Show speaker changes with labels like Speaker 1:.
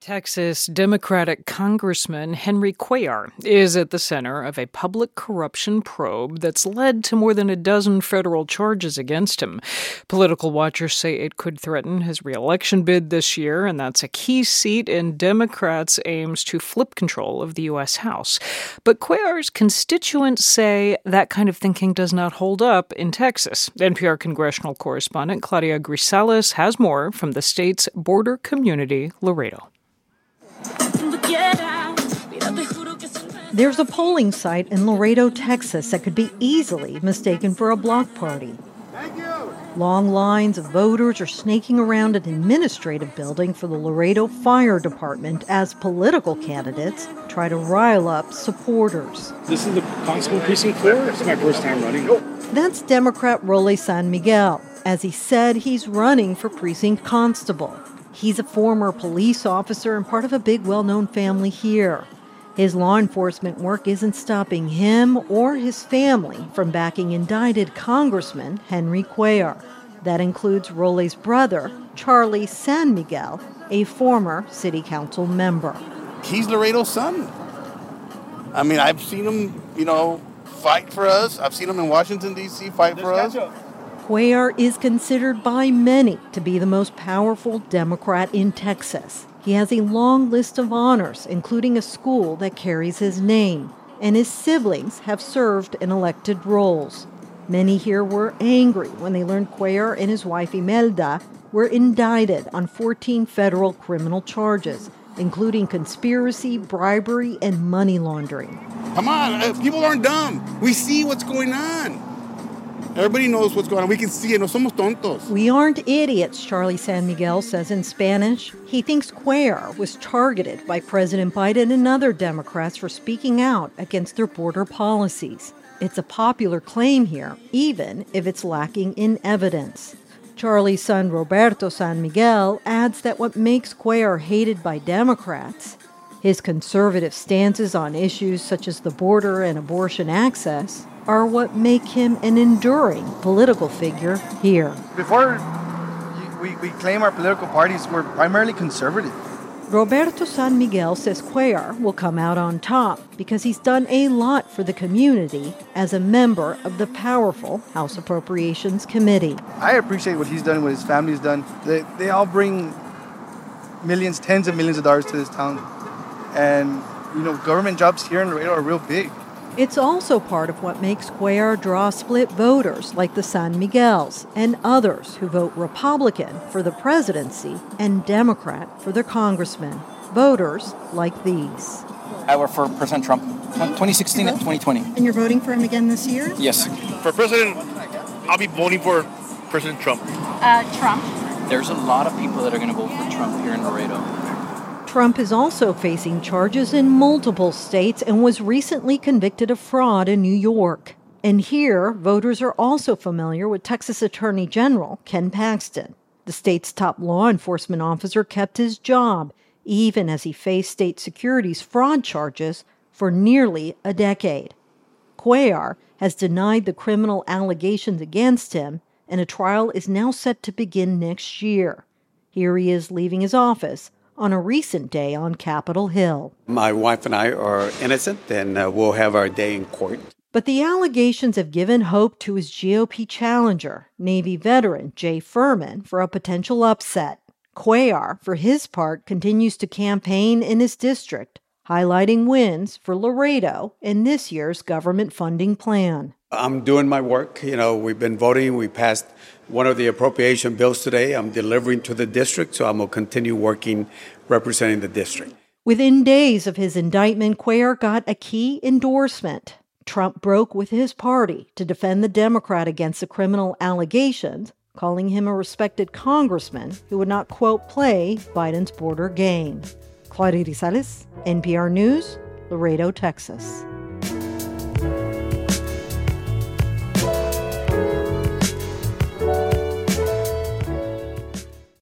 Speaker 1: Texas Democratic Congressman Henry Cuellar is at the center of a public corruption probe that's led to more than a dozen federal charges against him. Political watchers say it could threaten his re-election bid this year, and that's a key seat in Democrats' aims to flip control of the U.S. House. But Cuellar's constituents say that kind of thinking does not hold up in Texas. NPR congressional correspondent Claudia Grisales has more from the state's border community, Laredo.
Speaker 2: There's a polling site in Laredo, Texas that could be easily mistaken for a block party. Long lines of voters are snaking around an administrative building for the Laredo Fire Department as political candidates try to rile up supporters.
Speaker 3: This is the Constable Precinct 4. It's my first time running.
Speaker 2: That's Democrat Rolly San Miguel. As he said, he's running for precinct constable. He's a former police officer and part of a big, well-known family here. His law enforcement work isn't stopping him or his family from backing indicted Congressman Henry Cuellar. That includes Rolly's brother, Charlie San Miguel, a former city council member.
Speaker 4: He's Laredo's son. I mean, I've seen him, fight for us. I've seen him in Washington, D.C. fight for us.
Speaker 2: Cuellar is considered by many to be the most powerful Democrat in Texas. He has a long list of honors, including a school that carries his name, and his siblings have served in elected roles. Many here were angry when they learned Cuellar and his wife Imelda were indicted on 14 federal criminal charges, including conspiracy, bribery, and money laundering.
Speaker 4: Come on, people aren't dumb. We see what's going on. Everybody knows what's going on. We can see it. No somos tontos.
Speaker 2: We aren't idiots, Charlie San Miguel says in Spanish. He thinks Cuellar was targeted by President Biden and other Democrats for speaking out against their border policies. It's a popular claim here, even if it's lacking in evidence. Charlie's son, Roberto San Miguel, adds that what makes Cuellar hated by Democrats, his conservative stances on issues such as the border and abortion access, are what make him an enduring political figure here.
Speaker 5: Before we claim our political parties, we're primarily conservative.
Speaker 2: Roberto San Miguel says Cuellar will come out on top because he's done a lot for the community as a member of the powerful House Appropriations Committee.
Speaker 5: I appreciate what he's done, what his family's done. They all bring millions, tens of millions of dollars to this town. And, government jobs here in Laredo are real big.
Speaker 2: It's also part of what makes Cuellar draw split voters like the San Miguels and others who vote Republican for the presidency and Democrat for their congressman. Voters like these.
Speaker 6: I work for President Trump, 2016 and 2020.
Speaker 2: And you're voting for him again this year?
Speaker 6: Yes.
Speaker 4: For president, I'll be voting for President Trump.
Speaker 7: Trump.
Speaker 6: There's a lot of people that are going to vote for Trump here in Laredo.
Speaker 2: Trump is also facing charges in multiple states and was recently convicted of fraud in New York. And here, voters are also familiar with Texas Attorney General Ken Paxton. The state's top law enforcement officer kept his job, even as he faced state securities fraud charges for nearly a decade. Cuellar has denied the criminal allegations against him, and a trial is now set to begin next year. Here he is leaving his office on a recent day on Capitol Hill.
Speaker 8: My wife and I are innocent, and we'll have our day in court.
Speaker 2: But the allegations have given hope to his GOP challenger, Navy veteran Jay Furman, for a potential upset. Cuellar, for his part, continues to campaign in his district, highlighting wins for Laredo in this year's government funding plan.
Speaker 8: I'm doing my work. We've been voting. We passed one of the appropriation bills today. I'm delivering to the district, so I'm going to continue working representing the district.
Speaker 2: Within days of his indictment, Cuellar got a key endorsement. Trump broke with his party to defend the Democrat against the criminal allegations, calling him a respected congressman who would not, quote, play Biden's border game. Claudia Grisales, NPR News, Laredo, Texas.